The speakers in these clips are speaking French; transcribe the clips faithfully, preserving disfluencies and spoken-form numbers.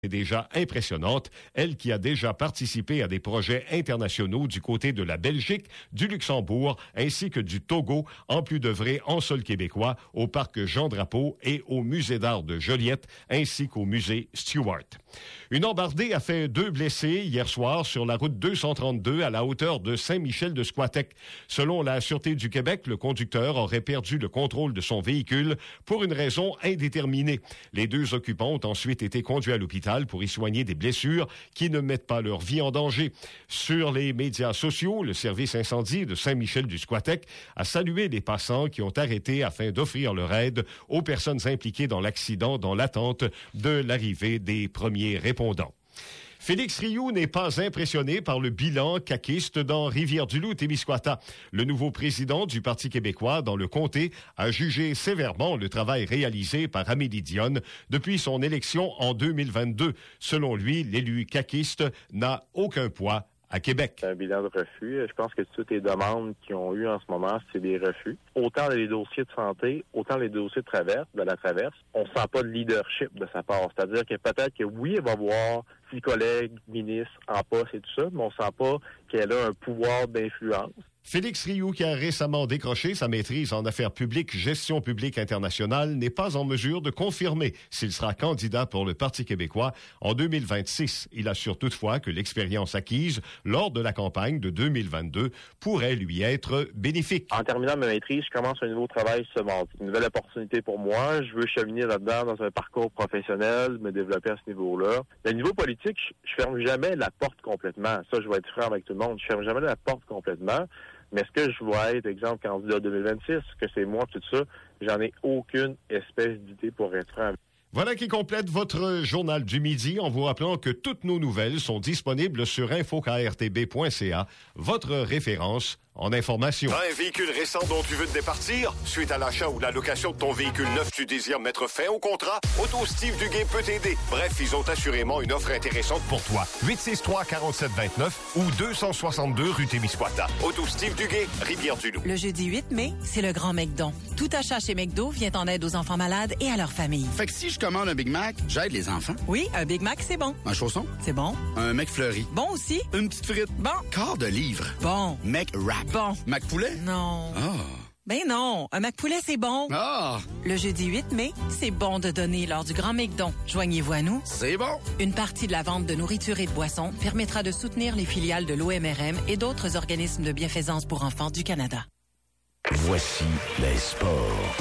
est déjà impressionnante, elle qui a déjà participé à des projets internationaux du côté de la Belgique, du Luxembourg ainsi que du Togo, en plus d'œuvrer en sol québécois au parc Jean-Drapeau et au musée d'art de Joliette ainsi qu'au musée Stewart. Une embardée a fait deux blessés hier soir sur la route deux cent trente-deux à la hauteur de Saint-Michel-de-Squatec. Selon la Sûreté du Québec, le conducteur aurait perdu le contrôle de son véhicule pour une raison indéterminée. Les deux occupants ont ensuite été conduits à l'hôpital pour y soigner des blessures qui ne mettent pas leur vie en danger. Sur les médias sociaux, le service incendie de Saint-Michel-du-Squatec a salué les passants qui ont arrêté afin d'offrir leur aide aux personnes impliquées dans l'accident dans l'attente de l'arrivée des premiers répondants. Félix Rioux n'est pas impressionné par le bilan caquiste dans Rivière-du-Loup-Témiscouata. Le nouveau président du Parti québécois dans le comté a jugé sévèrement le travail réalisé par Amélie Dionne depuis son élection en deux mille vingt-deux. Selon lui, l'élu caquiste n'a aucun poids à Québec. C'est un bilan de refus. Je pense que toutes les demandes qu'ils ont eues en ce moment, c'est des refus. Autant les dossiers de santé, autant les dossiers de traverse, de la traverse, on sent pas de leadership de sa part. C'est-à-dire que peut-être que oui, elle va voir six collègues, ministres en poste et tout ça, mais on sent pas qu'elle a un pouvoir d'influence. Félix Rioux, qui a récemment décroché sa maîtrise en affaires publiques, gestion publique internationale, n'est pas en mesure de confirmer s'il sera candidat pour le Parti québécois en deux mille vingt-six. Il assure toutefois que l'expérience acquise lors de la campagne de deux mille vingt-deux pourrait lui être bénéfique. En terminant ma maîtrise, je commence un nouveau travail ce mardi. Une nouvelle opportunité pour moi. Je veux cheminer là-dedans dans un parcours professionnel, me développer à ce niveau-là. Le niveau politique, je, je ferme jamais la porte complètement. Ça, je vais être franc avec tout le monde. Je ferme jamais la porte complètement. Mais est-ce que je vais être, exemple, candidat deux mille vingt-six, que c'est moi, tout ça, j'en ai aucune espèce d'idée pour être franc. Voilà qui complète votre journal du midi en vous rappelant que toutes nos nouvelles sont disponibles sur info k r t b point c a, votre référence en information. T'as un véhicule récent dont tu veux te départir? Suite à l'achat ou la location de ton véhicule neuf, tu désires mettre fin au contrat? Auto Steve Duguay peut t'aider. Bref, ils ont assurément une offre intéressante pour toi. huit six trois, quatre sept deux neuf ou deux cent soixante-deux rue Témiscouata. Auto Steve Duguay, Rivière-du-Loup. Le jeudi huit mai, c'est le grand McDon. Tout achat chez McDo vient en aide aux enfants malades et à leurs familles. Fait que si je commande un Big Mac, j'aide les enfants. Oui, un Big Mac, c'est bon. Un chausson? C'est bon. Un McFlurry? Bon aussi. Une petite frite? Bon. Quart de livre? Bon. McWrap? Bon. McPoulet? Non. Ah. Ben non, un McPoulet, c'est bon. Ah. Le jeudi huit mai, c'est bon de donner lors du Grand McDon. Joignez-vous à nous. C'est bon. Une partie de la vente de nourriture et de boissons permettra de soutenir les filiales de l'O M R M et d'autres organismes de bienfaisance pour enfants du Canada. Voici les sports.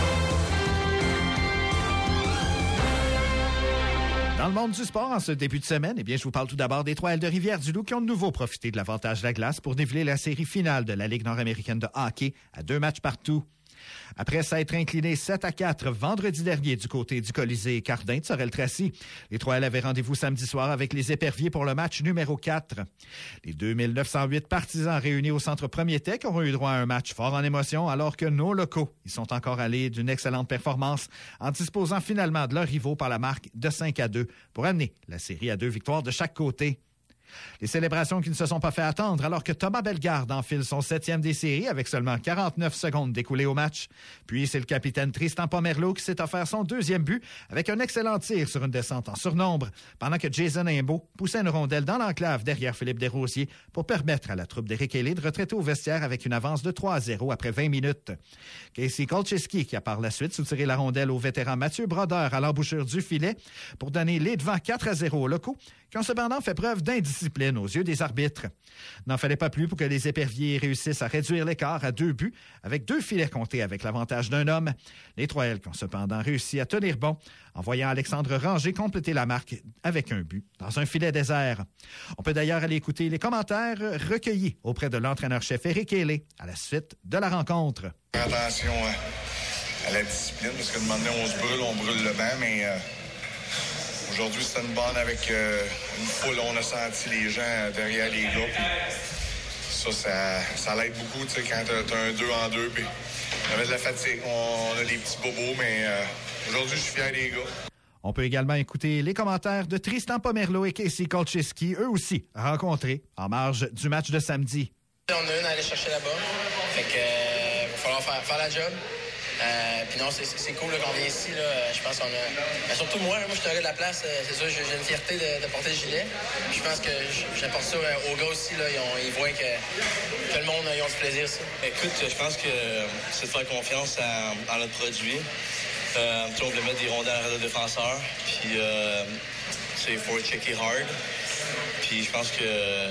Dans le monde du sport, en ce début de semaine, eh bien, je vous parle tout d'abord des Trois L de Rivière-du-Loup qui ont de nouveau profité de l'avantage de la glace pour défiler la série finale de la Ligue nord-américaine de hockey à deux matchs partout. Après s'être incliné sept à quatre vendredi dernier du côté du Colisée Cardin de Sorel-Tracy, les Trois L avaient rendez-vous samedi soir avec les Éperviers pour le match numéro quatre. Les deux mille neuf cent huit partisans réunis au Centre Premier Tech auront eu droit à un match fort en émotion alors que nos locaux, ils sont encore allés d'une excellente performance en disposant finalement de leurs rivaux par la marque de cinq à deux pour amener la série à deux victoires de chaque côté. Les célébrations qui ne se sont pas fait attendre alors que Thomas Bellegarde enfile son septième des séries avec seulement quarante-neuf secondes d'écoulées au match. Puis c'est le capitaine Tristan Pomerleau qui s'est offert son deuxième but avec un excellent tir sur une descente en surnombre pendant que Jason Imbeau poussait une rondelle dans l'enclave derrière Philippe Desrosiers pour permettre à la troupe d'Éric Hellé de retraiter au vestiaire avec une avance de trois à zéro après vingt minutes. Casey Kolcheski qui a par la suite soutiré la rondelle au vétéran Mathieu Brodeur à l'embouchure du filet pour donner les devants quatre à zéro aux locaux qui ont cependant fait preuve d'indiscipline aux yeux des arbitres. N'en fallait pas plus pour que les Éperviers réussissent à réduire l'écart à deux buts avec deux filets comptés avec l'avantage d'un homme. Les Trois L qui ont cependant réussi à tenir bon en voyant Alexandre Ranger compléter la marque avec un but dans un filet désert. On peut d'ailleurs aller écouter les commentaires recueillis auprès de l'entraîneur-chef Éric Hellé à la suite de la rencontre. Attention à la discipline parce que de moment donné, on se brûle, on brûle le banc, mais... Euh... Aujourd'hui, c'était une bonne avec euh, une foule. On a senti les gens derrière les gars. Puis ça, ça, ça l'aide beaucoup, tu sais, quand t'as, t'as un deux en deux. Puis on avait de la fatigue. On, on a des petits bobos, mais euh, aujourd'hui, je suis fier des gars. On peut également écouter les commentaires de Tristan Pomerleau et Casey Kolcheski, eux aussi rencontrés en marge du match de samedi. On a une à aller chercher là-bas. Fait que euh, va falloir faire, faire la job. Euh, puis non, c'est, c'est cool là, qu'on vient ici. Là. Je pense qu'on a... Ben, surtout moi, là, moi je suis un gars de la place. C'est sûr, j'ai une fierté de, de porter le gilet. Puis je pense que j'apporte ça aux gars aussi. Là. Ils, ont, ils voient que, que le monde ils ont du plaisir. Ça. Écoute, je pense que c'est de faire confiance à, à notre produit. Euh, on voulait mettre des rondelles à le défenseur. Puis euh, c'est faut checker hard. Puis je pense que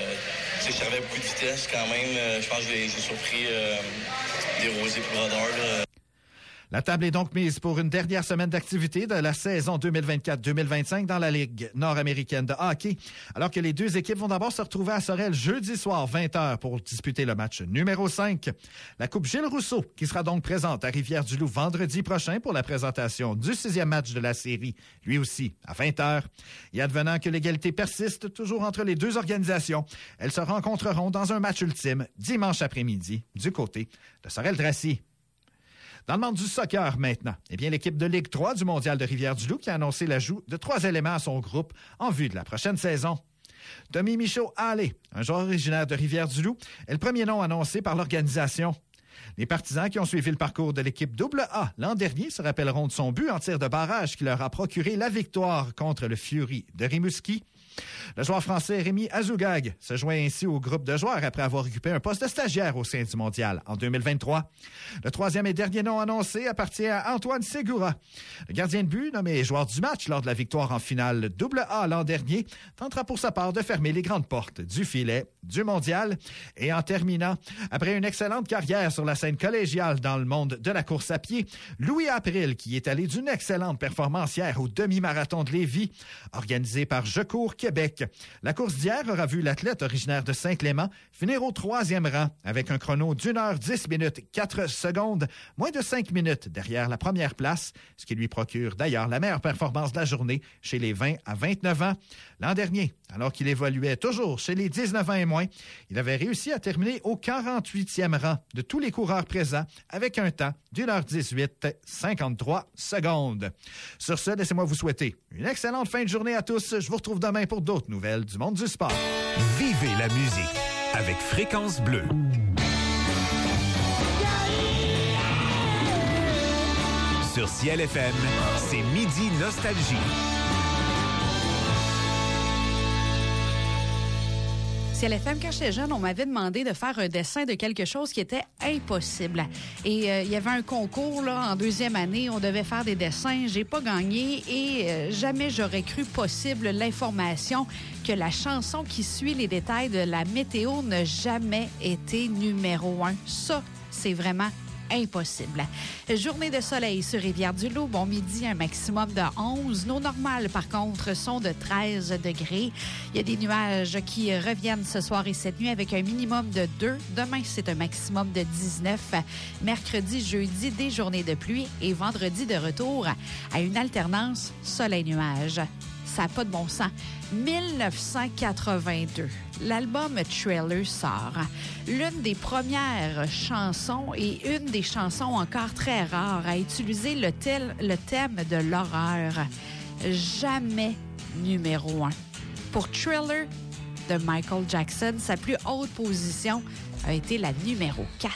je servais beaucoup de vitesse quand même. Je pense que j'ai, j'ai surpris euh, des Rosés et Brodeur. Là. La table est donc mise pour une dernière semaine d'activité de la saison deux mille vingt-quatre deux mille vingt-cinq dans la Ligue nord-américaine de hockey, alors que les deux équipes vont d'abord se retrouver à Sorel jeudi soir vingt heures pour disputer le match numéro cinq. La Coupe Gilles Rousseau, qui sera donc présente à Rivière-du-Loup vendredi prochain pour la présentation du sixième match de la série, lui aussi à vingt heures. Et advenant que l'égalité persiste toujours entre les deux organisations, elles se rencontreront dans un match ultime dimanche après-midi du côté de Sorel-Tracy. Dans le monde du soccer maintenant, eh bien, l'équipe de Ligue trois du Mondial de Rivière-du-Loup qui a annoncé l'ajout de trois éléments à son groupe en vue de la prochaine saison. Tommy Michaud-Allé, un joueur originaire de Rivière-du-Loup, est le premier nom annoncé par l'organisation. Les partisans qui ont suivi le parcours de l'équipe double A l'an dernier se rappelleront de son but en tir de barrage qui leur a procuré la victoire contre le Fury de Rimouski. Le joueur français Rémi Azougag se joint ainsi au groupe de joueurs après avoir occupé un poste de stagiaire au sein du Mondial en deux mille vingt-trois. Le troisième et dernier nom annoncé appartient à Antoine Segura. Le gardien de but, nommé joueur du match lors de la victoire en finale double A l'an dernier, tentera pour sa part de fermer les grandes portes du filet du Mondial. Et en terminant, après une excellente carrière sur la scène collégiale dans le monde de la course à pied, Louis April, qui est allé d'une excellente performance hier au demi-marathon de Lévis, organisé par Je Cours Québec. La course d'hier aura vu l'athlète originaire de Saint-Clément finir au troisième rang avec un chrono d'une heure dix minutes quatre secondes, moins de cinq minutes derrière la première place, ce qui lui procure d'ailleurs la meilleure performance de la journée chez les vingt à vingt-neuf ans. L'an dernier, alors qu'il évoluait toujours chez les dix-neuf ans et moins, il avait réussi à terminer au quarante-huitième rang de tous les coureurs présents avec un temps d'une heure dix-huit cinquante-trois secondes. Sur ce, laissez-moi vous souhaiter une excellente fin de journée à tous. Je vous retrouve demain pour d'autres nouvelles du monde du sport. Vivez la musique avec Fréquence Bleue. Sur Ciel F M, c'est Midi Nostalgie. Ciel F M, quand j'étais jeune, on m'avait demandé de faire un dessin de quelque chose qui était impossible. Et euh, il y avait un concours là, en deuxième année, on devait faire des dessins. J'ai pas gagné et euh, jamais j'aurais cru possible l'information que la chanson qui suit les détails de la météo n'a jamais été numéro un. Ça, c'est vraiment impossible. Journée de soleil sur Rivière-du-Loup. Bon midi, un maximum de onze. Nos normales, par contre, sont de treize degrés. Il y a des nuages qui reviennent ce soir et cette nuit avec un minimum de deux. Demain, c'est un maximum de dix-neuf. Mercredi, jeudi, des journées de pluie et vendredi de retour à une alternance soleil-nuage. Ça n'a pas de bon sens. dix-neuf cent quatre-vingt-deux, l'album Trailer sort. L'une des premières chansons et une des chansons encore très rares à utiliser le, tel, le thème de l'horreur. Jamais numéro un. Pour Thriller de Michael Jackson, sa plus haute position a été la numéro quatre.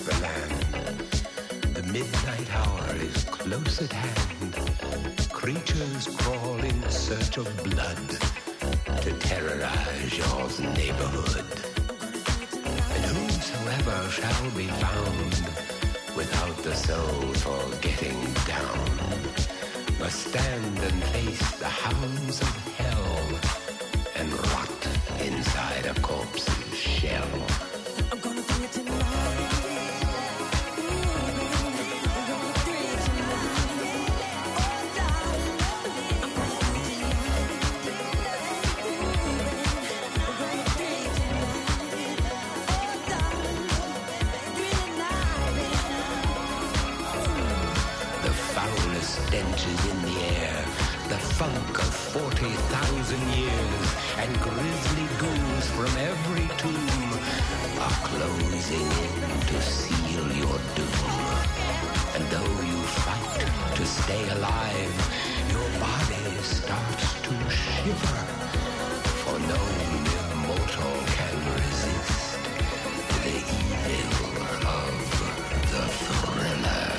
the land. The midnight hour is close at hand. Creatures crawl in search of blood to terrorize your neighborhood. And whosoever shall be found without the soul for getting down must stand and face the hounds of hell and rot inside a corpse's shell. I'm gonna bring it tonight. Stench is in the air, the funk of forty thousand years, and grisly ghouls from every tomb are closing in to seal your doom. And though you fight to stay alive, your body starts to shiver, for no immortal can resist the evil of the thriller.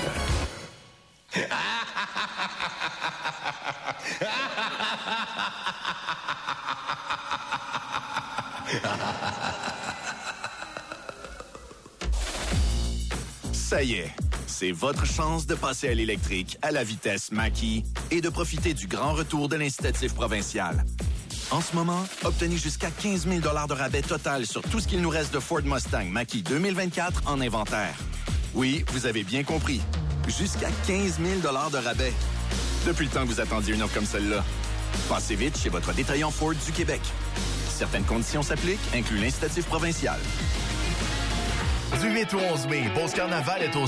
Ça y est, c'est votre chance de passer à l'électrique à la vitesse Mach-E et de profiter du grand retour de l'incitatif provincial. En ce moment, obtenez jusqu'à quinze mille dollars de rabais total sur tout ce qu'il nous reste de Ford Mustang Mach-E deux mille vingt-quatre en inventaire. Oui, vous avez bien compris. Jusqu'à quinze mille dollars de rabais. Depuis le temps que vous attendiez une offre comme celle-là. Passez vite chez votre détaillant Ford du Québec. Certaines conditions s'appliquent, inclut l'incitatif provincial. Du huit au onze mai, Beauce Carnaval est au